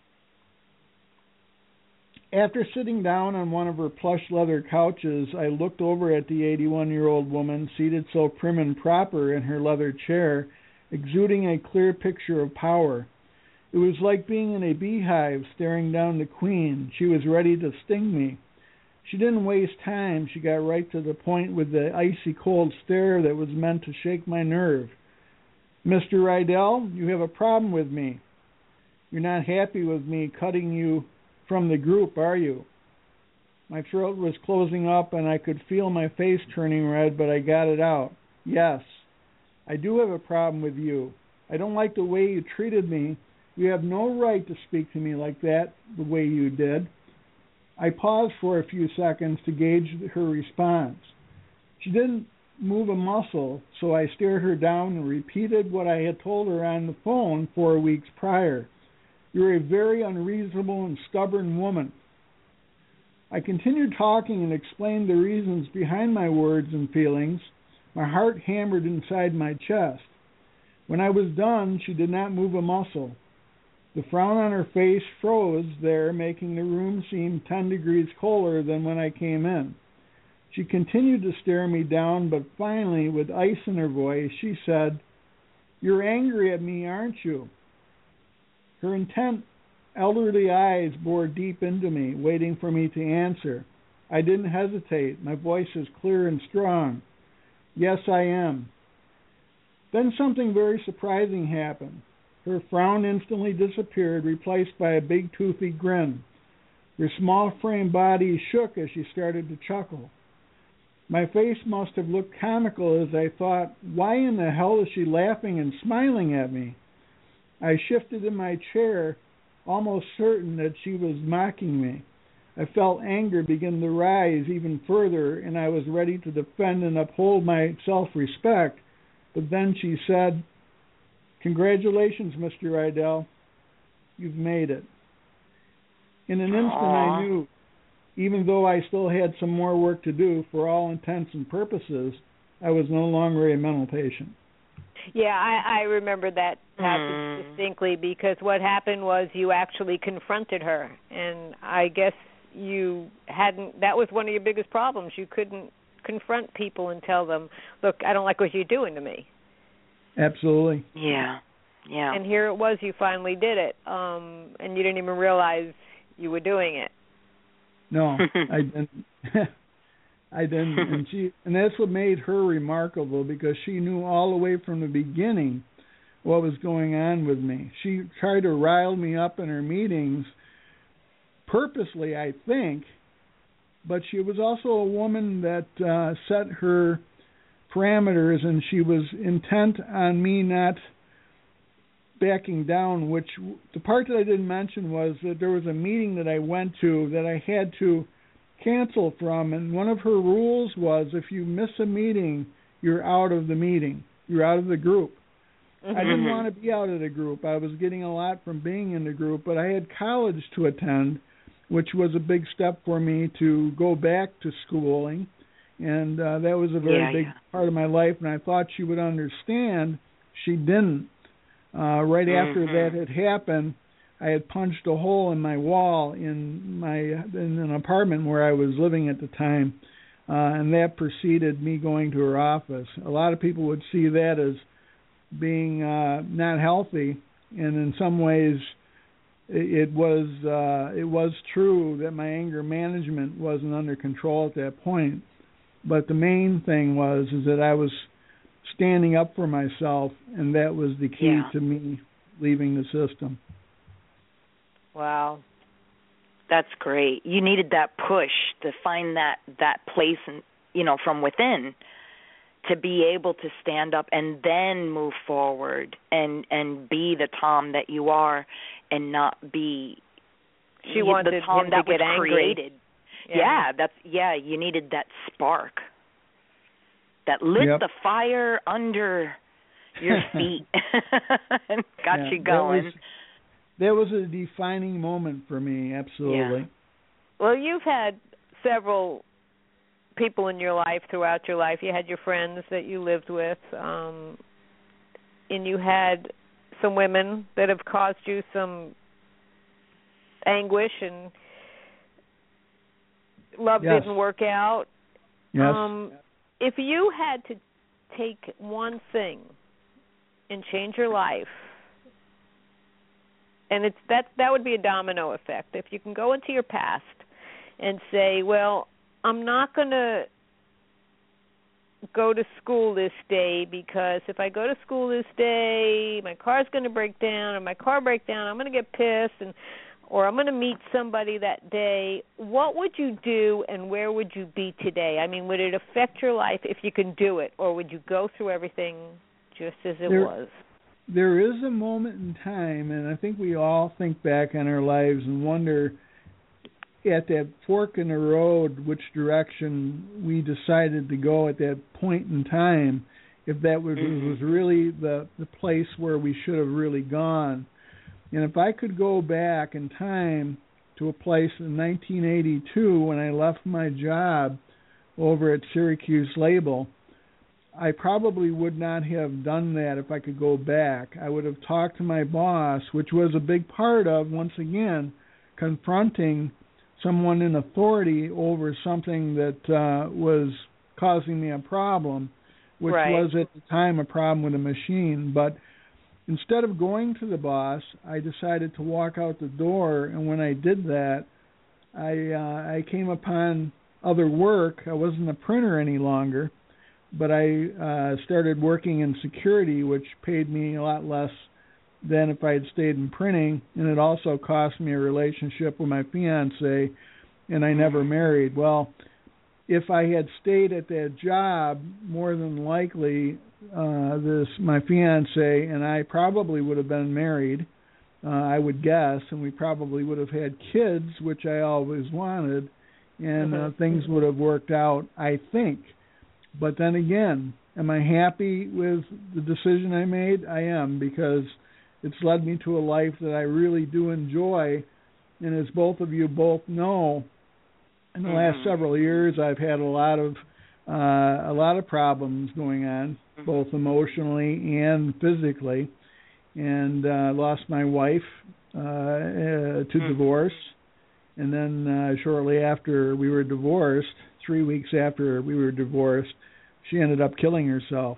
[SPEAKER 4] After sitting down on one of her plush leather couches, I looked over at the 81-year-old woman seated so prim and proper in her leather chair, exuding a clear picture of power. It was like being in a beehive staring down the queen. She was ready to sting me. She didn't waste time. She got right to the point with the icy cold stare that was meant to shake my nerve. Mr. Rydell, you have a problem with me. You're not happy with me cutting you from the group, are you? My throat was closing up and I could feel my face turning red, but I got it out. Yes, I do have a problem with you. I don't like the way you treated me. You have no right to speak to me like that, the way you did. I paused for a few seconds to gauge her response. She didn't move a muscle, so I stared her down and repeated what I had told her on the phone 4 weeks prior. You're a very unreasonable and stubborn woman. I continued talking and explained the reasons behind my words and feelings. My heart hammered inside my chest. When I was done, she did not move a muscle. The frown on her face froze there, making the room seem 10 degrees colder than when I came in. She continued to stare me down, but finally, with ice in her voice, she said, "You're angry at me, aren't you?" Her intent, elderly eyes bored deep into me, waiting for me to answer. I didn't hesitate. My voice is clear and strong. Yes, I am. Then something very surprising happened. Her frown instantly disappeared, replaced by a big toothy grin. Her small frame body shook as she started to chuckle. My face must have looked comical as I thought, why in the hell is she laughing and smiling at me? I shifted in my chair, almost certain that she was mocking me. I felt anger begin to rise even further, and I was ready to defend and uphold my self-respect. But then she said, "Congratulations, Mr. Rydell. You've made it." In an instant, I knew, even though I still had some more work to do, for all intents and purposes, I was no longer a mental patient.
[SPEAKER 3] Yeah, I remember that passage distinctly, because what happened was you actually confronted her, and I guess you hadn't. That was one of your biggest problems. You couldn't confront people and tell them, "Look, I don't like what you're doing to me."
[SPEAKER 4] Absolutely.
[SPEAKER 2] Yeah.
[SPEAKER 3] And here it was, you finally did it, and you didn't even realize you were doing it.
[SPEAKER 4] No, I didn't. I didn't, and that's what made her remarkable, because she knew all the way from the beginning what was going on with me. She tried to rile me up in her meetings, purposely, I think, but she was also a woman that set her parameters, and she was intent on me not backing down, which the part that I didn't mention was that there was a meeting that I went to that I had to cancel from, and one of her rules was if you miss a meeting, you're out of the meeting. You're out of the group. Mm-hmm. I didn't want to be out of the group. I was getting a lot from being in the group, but I had college to attend, which was a big step for me to go back to schooling, and that was a very big part of my life, and I thought she would understand. She didn't. Right after that had happened, I had punched a hole in my wall in an apartment where I was living at the time, and that preceded me going to her office. A lot of people would see that as being not healthy, and in some ways it was true that my anger management wasn't under control at that point. But the main thing is that I was standing up for myself, and that was the key to me leaving the system.
[SPEAKER 3] Wow.
[SPEAKER 2] That's great. You needed that push to find that place, and from within, to be able to stand up and then move forward and be the Tom that you are and not be
[SPEAKER 3] she wanted
[SPEAKER 2] the Tom
[SPEAKER 3] him
[SPEAKER 2] that
[SPEAKER 3] to get
[SPEAKER 2] was
[SPEAKER 3] angry.
[SPEAKER 2] created. You needed that spark that lit the fire under your feet and got you going.
[SPEAKER 4] That was a defining moment for me, absolutely.
[SPEAKER 3] Yeah. Well, you've had several people in your life throughout your life. You had your friends that you lived with, and you had some women that have caused you some anguish, and love didn't work out.
[SPEAKER 4] Yes.
[SPEAKER 3] If you had to take one thing and change your life, and it's that would be a domino effect. If you can go into your past and say, well, I'm not going to go to school this day because if I go to school this day, my car's going to break down, or my car breaks down, I'm going to get pissed, or I'm going to meet somebody that day. What would you do, and where would you be today? I mean, would it affect your life if you can do it, or would you go through everything just as it was?
[SPEAKER 4] There is a moment in time, and I think we all think back on our lives and wonder at that fork in the road which direction we decided to go at that point in time, if that was really the place where we should have really gone. And if I could go back in time to a place in 1982 when I left my job over at Syracuse Label, I probably would not have done that if I could go back. I would have talked to my boss, which was a big part of, once again, confronting someone in authority over something that was causing me a problem, which was at the time a problem with a machine. But instead of going to the boss, I decided to walk out the door, and when I did that, I came upon other work. I wasn't a printer any longer, but I started working in security, which paid me a lot less than if I had stayed in printing, and it also cost me a relationship with my fiancée, and I never married. Well, if I had stayed at that job, more than likely my fiancée and I probably would have been married, I would guess, and we probably would have had kids, which I always wanted, and things would have worked out, I think. But then again, am I happy with the decision I made? I am, because it's led me to a life that I really do enjoy. And as both of you both know, in the last several years, I've had a lot of problems going on, both emotionally and physically, and lost my wife to divorce. And then shortly after we were divorced, 3 weeks after we were divorced, she ended up killing herself.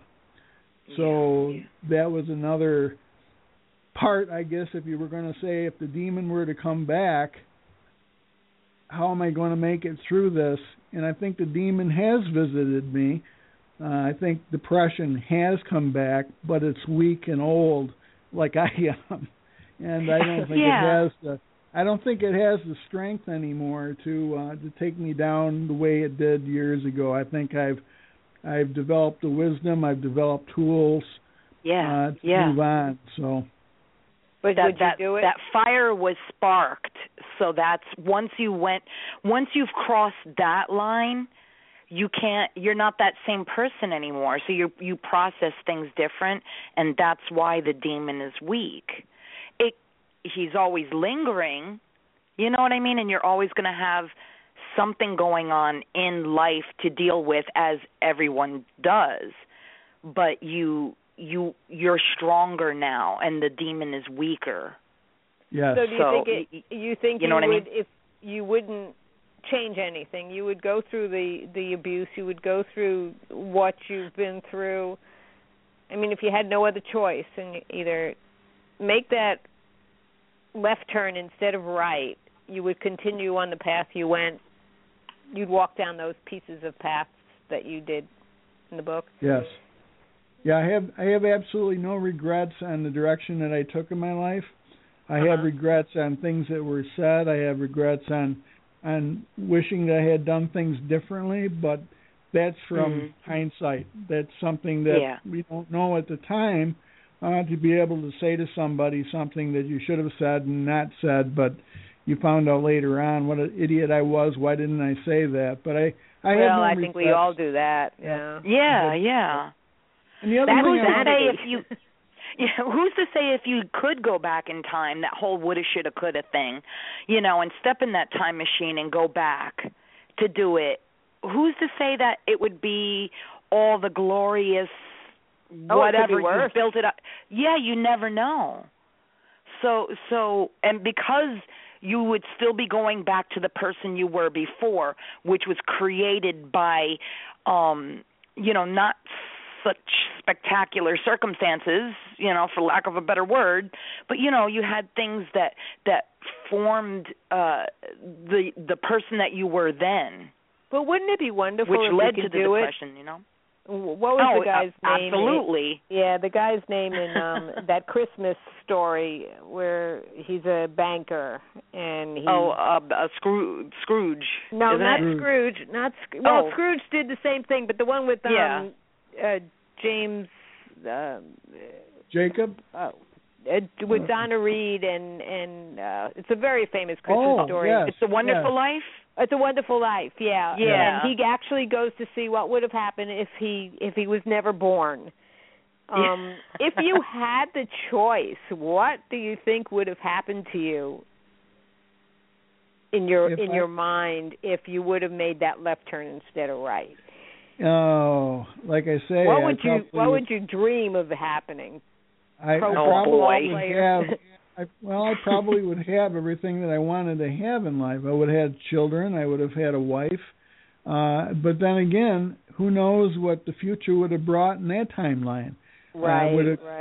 [SPEAKER 4] So that was another part, I guess, if you were going to say, if the demon were to come back, how am I going to make it through this? And I think the demon has visited me. I think depression has come back, but it's weak and old, like I am. And I don't think it has the strength anymore to take me down the way it did years ago. I think I've developed the wisdom, I've developed tools to move on. So,
[SPEAKER 3] but would you do it?
[SPEAKER 2] That fire was sparked. So that's once you've crossed that line, you're not that same person anymore. So you process things different, and that's why the demon is weak. He's always lingering, you know what I mean? And you're always going to have something going on in life to deal with, as everyone does. But you're stronger now, and the demon is weaker.
[SPEAKER 4] Yes.
[SPEAKER 3] So do you think
[SPEAKER 2] you know what I mean?
[SPEAKER 3] If you wouldn't change anything, you would go through the abuse, you would go through what you've been through. I mean, if you had no other choice, and either make that left turn instead of right, you would continue on the path you went. You'd walk down those pieces of paths that you did in the book.
[SPEAKER 4] Yes. Yeah, I have absolutely no regrets on the direction that I took in my life. I have regrets on things that were said. I have regrets on wishing that I had done things differently, but that's from hindsight. That's something that we don't know at the time, to be able to say to somebody something that you should have said and not said, but you found out later on what an idiot I was. Why didn't I say that? But I
[SPEAKER 3] think we all do that. Yeah.
[SPEAKER 4] And the other
[SPEAKER 2] who's to say if you could go back in time, that whole woulda, shoulda, coulda thing, and step in that time machine and go back to do it? Who's to say that it would be all the glorious whatever you built it up? Yeah, you never know. So, and because you would still be going back to the person you were before, which was created by, not such spectacular circumstances, for lack of a better word, but you had things that formed the person that you were then.
[SPEAKER 3] But wouldn't it be wonderful
[SPEAKER 2] which
[SPEAKER 3] if
[SPEAKER 2] led
[SPEAKER 3] we could
[SPEAKER 2] to the
[SPEAKER 3] do
[SPEAKER 2] depression,
[SPEAKER 3] it? What was the guy's name?
[SPEAKER 2] Absolutely.
[SPEAKER 3] The guy's name in that Christmas story where he's a banker and he.
[SPEAKER 2] Scrooge.
[SPEAKER 3] No, not Scrooge. Scrooge did the same thing, but the one with James.
[SPEAKER 4] Jacob.
[SPEAKER 3] With Donna Reed and it's a very famous Christmas story.
[SPEAKER 4] Yes,
[SPEAKER 2] It's a Wonderful Life.
[SPEAKER 3] It's a Wonderful Life,
[SPEAKER 2] Yeah.
[SPEAKER 3] And he actually goes to see what would have happened if he was never born. If you had the choice, what do you think would have happened to you in your mind if you would have made that left turn instead of right?
[SPEAKER 4] Oh, like I say,
[SPEAKER 3] what would you dream of happening?
[SPEAKER 4] I probably would have everything that I wanted to have in life. I would have had children. I would have had a wife. But then again, who knows what the future would have brought in that timeline?
[SPEAKER 3] Right.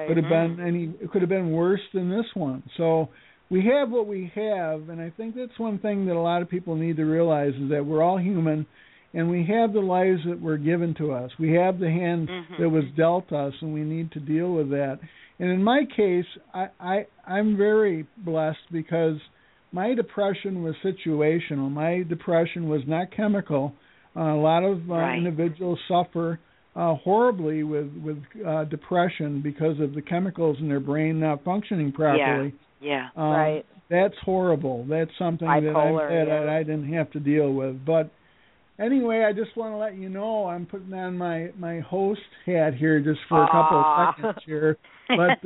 [SPEAKER 4] It could have been worse than this one. So we have what we have, and I think that's one thing that a lot of people need to realize is that we're all human, and we have the lives that were given to us. We have the hand that was dealt us, and we need to deal with that. And in my case, I'm very blessed because my depression was situational. My depression was not chemical. A lot of individuals suffer horribly with depression because of the chemicals in their brain not functioning properly.
[SPEAKER 3] Right.
[SPEAKER 4] That's horrible. That's something that I didn't have to deal with. But anyway, I just want to let you know I'm putting on my host hat here just for a couple of seconds here. But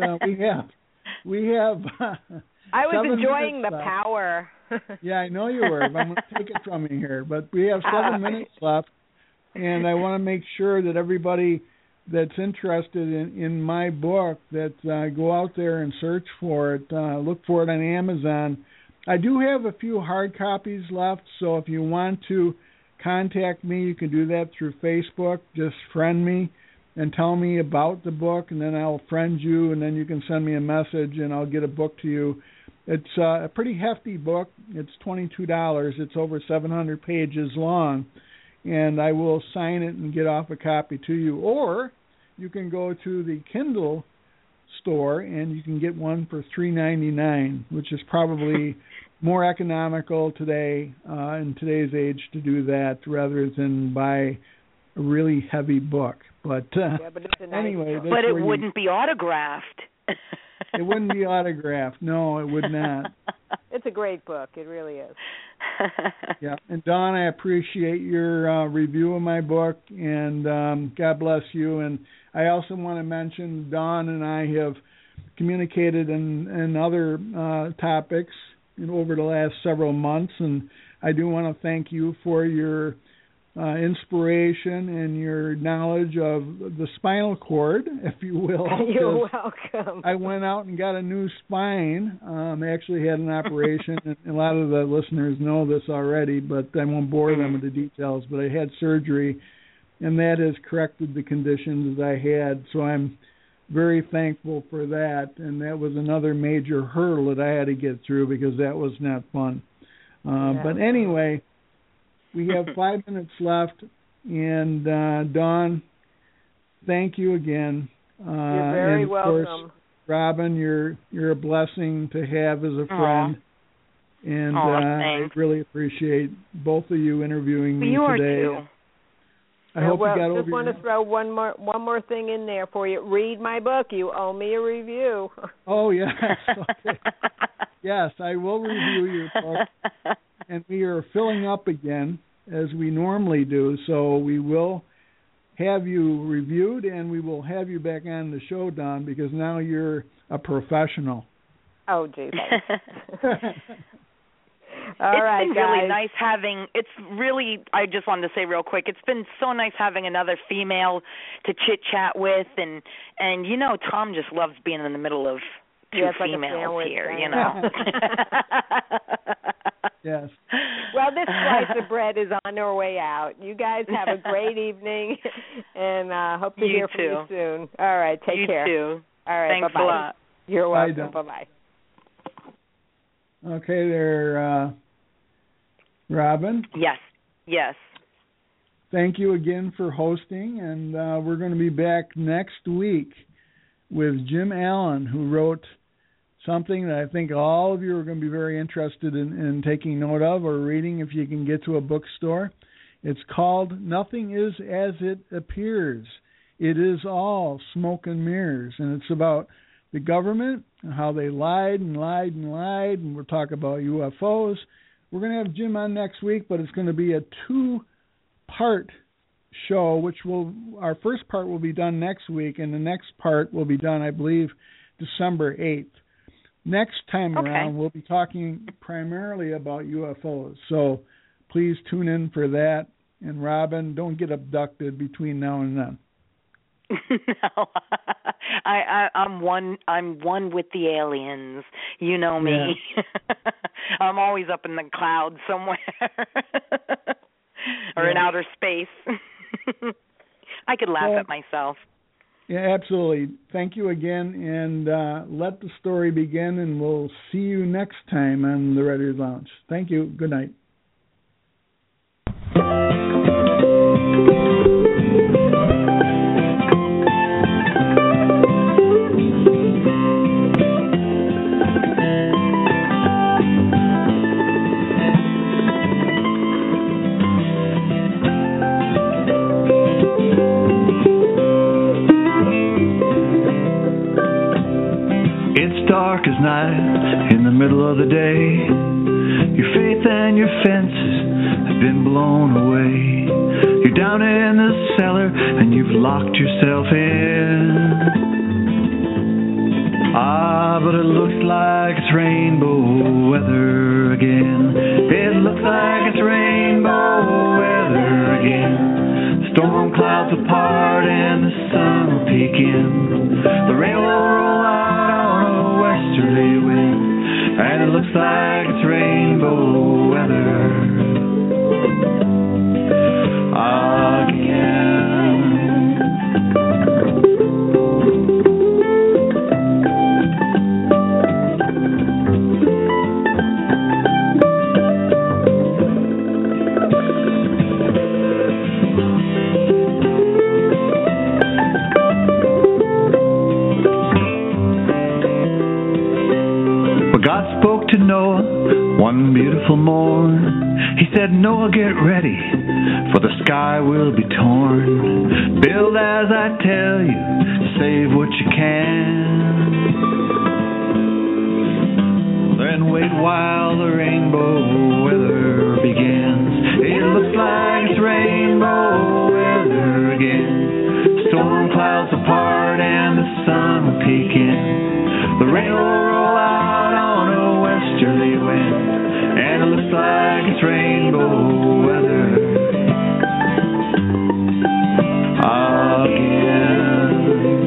[SPEAKER 4] we have.
[SPEAKER 3] I was enjoying the power.
[SPEAKER 4] Yeah, I know you were. I'm going to take it from you here. But we have 7 minutes left, and I want to make sure that everybody that's interested in my book that go out there and search for it, look for it on Amazon. I do have a few hard copies left, so if you want to contact me, you can do that through Facebook. Just friend me and tell me about the book, and then I'll friend you, and then you can send me a message, and I'll get a book to you. It's a pretty hefty book. It's $22. It's over 700 pages long, and I will sign it and get off a copy to you. Or you can go to the Kindle store, and you can get one for $3.99, which is probably more economical today in today's age to do that rather than buy a really heavy book. But
[SPEAKER 3] but it's a nice
[SPEAKER 4] anyway,
[SPEAKER 2] but it wouldn't be autographed.
[SPEAKER 4] It wouldn't be autographed. No, it would not.
[SPEAKER 3] It's a great book. It really is.
[SPEAKER 4] Yeah, and Dawn, I appreciate your review of my book, and God bless you. And I also want to mention Dawn and I have communicated in other topics over the last several months, and I do want to thank you for your inspiration and your knowledge of the spinal cord, if you will.
[SPEAKER 3] You're welcome.
[SPEAKER 4] I went out and got a new spine. I actually had an operation, and a lot of the listeners know this already, but I won't bore them with the details. But I had surgery, and that has corrected the conditions that I had, so I'm very thankful for that. And that was another major hurdle that I had to get through because that was not fun. But anyway, we have 5 minutes left, and Dawn, thank you again.
[SPEAKER 3] You're very
[SPEAKER 4] and of
[SPEAKER 3] welcome.
[SPEAKER 4] Course, Robin, you're a blessing to have as a friend, and I really appreciate both of you interviewing me
[SPEAKER 2] you
[SPEAKER 4] today.
[SPEAKER 2] You are too.
[SPEAKER 4] I hope you got over.
[SPEAKER 3] Just want to throw one more thing in there for you. Read my book. You owe me a review.
[SPEAKER 4] Oh yes, okay. Yes, I will review your book, and we are filling up again as we normally do. So we will have you reviewed, and we will have you back on the show, Dawn, because now you're a professional.
[SPEAKER 3] Oh, gee, thanks.
[SPEAKER 2] It's been really nice having, I just wanted to say real quick, it's been so nice having another female to chit-chat with, and Tom just loves being in the middle of two females here,
[SPEAKER 4] Yes.
[SPEAKER 3] Well, this slice of bread is on our way out. You guys have a great evening, and hope to hear from you soon. All right, take care.
[SPEAKER 2] You too.
[SPEAKER 3] All right,
[SPEAKER 2] thanks
[SPEAKER 3] bye-bye.
[SPEAKER 2] a lot.
[SPEAKER 3] You're welcome. Bye-bye.
[SPEAKER 4] Okay, there, Robin.
[SPEAKER 2] Yes.
[SPEAKER 4] Thank you again for hosting, and we're going to be back next week with Jim Allen, who wrote something that I think all of you are going to be very interested in taking note of or reading if you can get to a bookstore. It's called Nothing Is As It Appears. It is all smoke and mirrors, and it's about the government and how they lied, and we'll talk about UFOs. We're going to have Jim on next week, but it's going to be a 2-part show, our first part will be done next week, and the next part will be done, I believe, December 8th. Next time around, we'll be talking primarily about UFOs, so please tune in for that. And Robin, don't get abducted between now and then.
[SPEAKER 2] No, I'm one with the aliens. You know me. Yeah. I'm always up in the clouds somewhere, or in outer space. I could laugh at myself.
[SPEAKER 4] Yeah, absolutely. Thank you again, and let the story begin, and we'll see you next time on the Writers Lounge. Thank you. Good night.
[SPEAKER 5] Dark as night in the middle of the day. Your faith and your fences have been blown away. You're down in the cellar and you've locked yourself in. But it looks like it's rainbow weather again. It looks like it's rainbow weather again. Storm clouds apart and the sun will peek in. The rain will roll out on a westerly wind, and it looks like it's rainbow weather again. God spoke to Noah one beautiful morn. He said, Noah, get ready, for the sky will be torn. Build as I tell you, save what you can. Then wait while the rainbow weather begins. It looks like it's rainbow weather again. Storm clouds apart and the sun will peek in. The rain will roll out on a westerly wind, and it looks like it's rainbow weather again.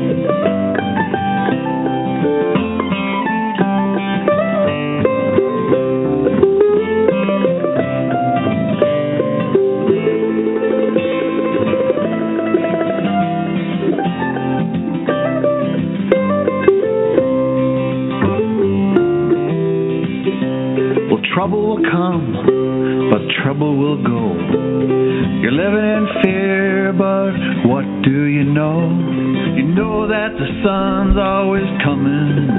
[SPEAKER 5] Trouble will come, but trouble will go. You're living in fear, but what do you know? You know that the sun's always coming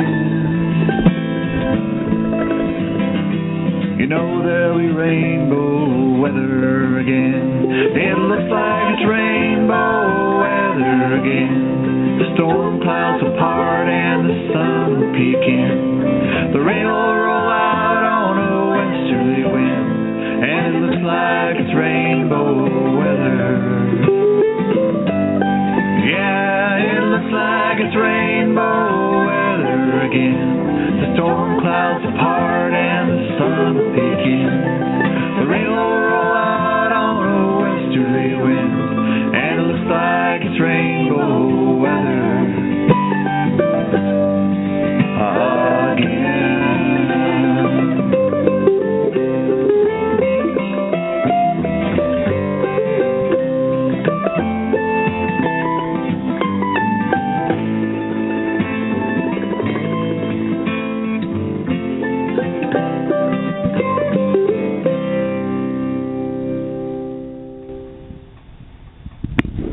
[SPEAKER 5] then. You know there'll be rainbow weather again. It looks like it's sun will peek in. The rain will roll out on a westerly wind, and it looks like it's rainbow weather. Yeah, it looks like it's rainbow weather again. The storm clouds apart.